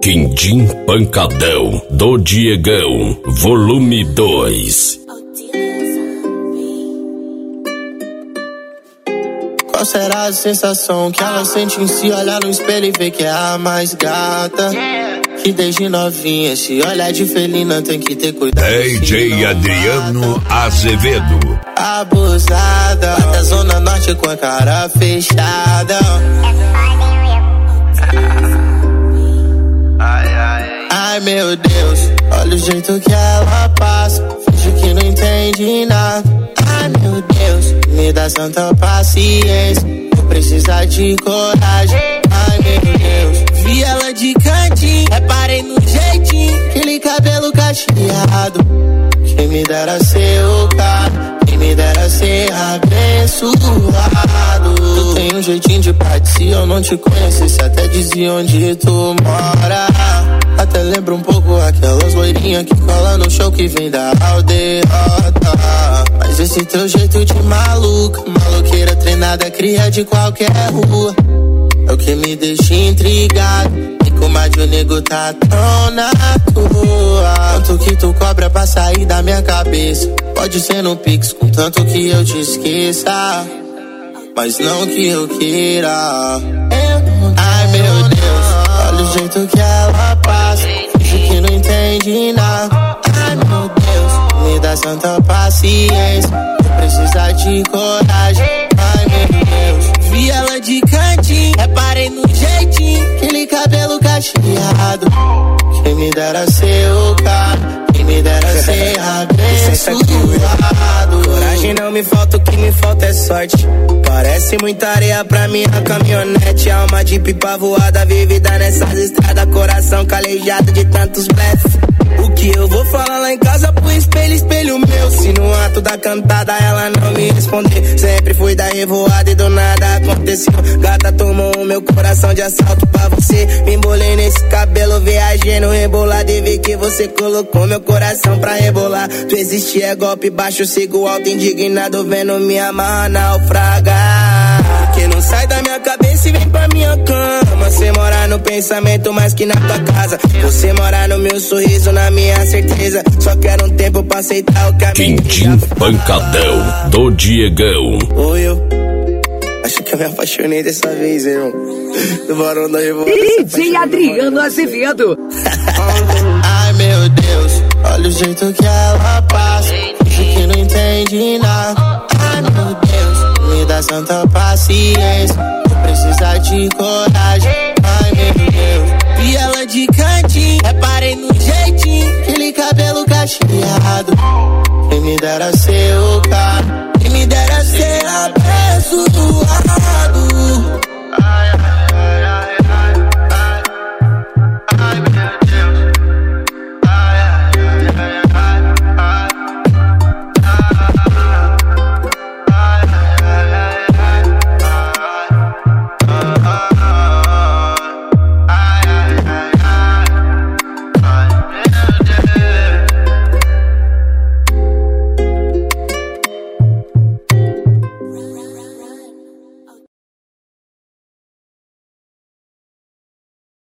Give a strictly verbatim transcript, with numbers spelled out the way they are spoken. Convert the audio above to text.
Quindim Pancadão do Diegão, volume dois. Qual será a sensação que ela sente em si? Olhar no espelho e ver que é a mais gata. Que desde novinha se olhar de felina tem que ter cuidado. D J Adriano Azevedo. Abusada, da zona norte com a cara fechada. Ai meu Deus, olha o jeito que ela passa. Finge que não entende nada. Ai meu Deus, me dá santa paciência. Vou precisar de coragem. Ai meu Deus, vi ela de cantinho, reparei no jeitinho, aquele cabelo cacheado. Quem me dera ser o cara, quem me dera ser abençoado. Tu tem um jeitinho de parte, se eu não te conhecesse até dizia onde tu mora. Até lembro um pouco aquelas loirinhas que cola no show que vem da aldeota. Mas esse teu jeito de maluca, maloqueira treinada, cria de qualquer rua, é o que me deixa intrigado. E comadre, o nego tá tão na tua. Tanto que tu cobra pra sair da minha cabeça. Pode ser no Pix, contanto que eu te esqueça, mas não que eu queira. Ai meu Deus, olha o jeito que ela passa. Finge que não entende nada. Ai meu Deus, me dá santa paciência. Vou precisar de coragem. Ai meu Deus, vi ela de cantinho, reparei no jeitinho, aquele cabelo cacheado. Quem me dera ser o cara, quem me dera ser abençoado. Coragem não me falta, o que me falta é sorte. Parece muita areia pra minha caminhonete. Alma de pipa voada, vivida nessas estradas. Coração calejado de tantos blefs. O que eu vou falar lá em casa pro espelho, espelho meu? Se no ato da cantada ela não me responder, sempre fui da revoada e do nada aconteceu. Gata tomou o meu coração de assalto pra você. Me embolei nesse cabelo, viajei no rebolado e vi que você colocou meu coração pra rebolar. Tu existe, é golpe baixo, sigo alto indignado, vendo minha amarra naufragar. Que não sai da minha cabeça e vem pra minha cama. Você mora no pensamento mais que na tua casa. Você mora no meu sorriso, na minha certeza. Só quero um tempo pra aceitar o caminho. Quindim Pancadão do Diegão. Oi, eu acho que eu me apaixonei dessa vez, irmão. Do Barão da Revolução. D J Adriano Azevedo. Ai meu Deus, olha o jeito que ela passa. Finge que não entende nada. Ai meu Deus, me dá santa paciência. Vou precisar de coragem. Ai meu Deus, vi ela de cantinho, reparei no jeitinho, aquele cabelo cacheado. Quem me dera ser o cara, quem me dera ser abençoado.